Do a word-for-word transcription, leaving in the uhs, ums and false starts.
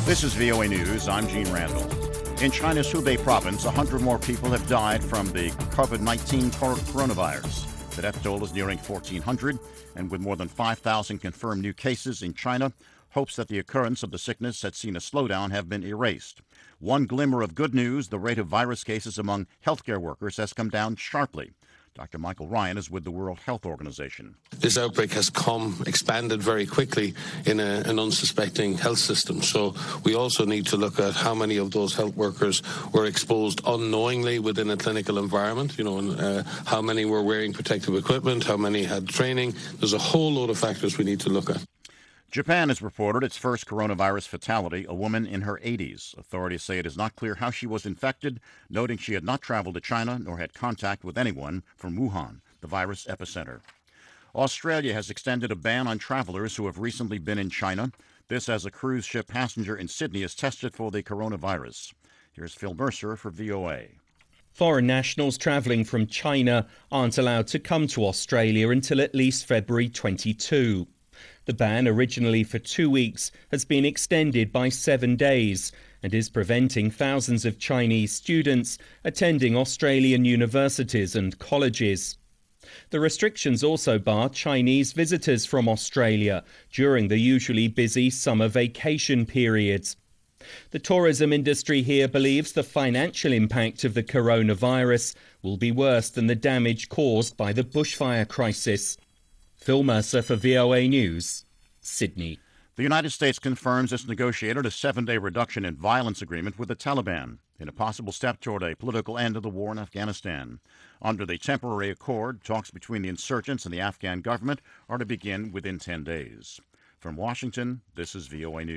This is V O A News. I'm Gene Randall. In China's Hubei province, one hundred more people have died from the COVID nineteen coronavirus. The death toll is nearing fourteen hundred, and with more than five thousand confirmed new cases in China, hopes that the occurrence of the sickness had seen a slowdown have been erased. One glimmer of good news, the rate of virus cases among healthcare workers has come down sharply. Doctor Michael Ryan is with the World Health Organization. This outbreak has come, expanded very quickly in a, an unsuspecting health system. So we also need to look at how many of those health workers were exposed unknowingly within a clinical environment, you know, and uh, how many were wearing protective equipment, how many had training. There's a whole load of factors we need to look at. Japan has reported its first coronavirus fatality, a woman in her eighties. Authorities say it is not clear how she was infected, noting she had not traveled to China nor had contact with anyone from Wuhan, the virus epicenter. Australia has extended a ban on travelers who have recently been in China. This as a cruise ship passenger in Sydney is tested for the coronavirus. Here's Phil Mercer for V O A. Foreign nationals travelling from China aren't allowed to come to Australia until at least February twenty-second. The ban, originally for two weeks, has been extended by seven days and is preventing thousands of Chinese students attending Australian universities and colleges. The restrictions also bar Chinese visitors from Australia during the usually busy summer vacation periods. The tourism industry here believes the financial impact of the coronavirus will be worse than the damage caused by the bushfire crisis. Phil Mercer for V O A News, Sydney. The United States confirms it's negotiated a seven-day reduction in violence agreement with the Taliban in a possible step toward a political end of the war in Afghanistan. Under the temporary accord, talks between the insurgents and the Afghan government are to begin within ten days. From Washington, this is V O A News.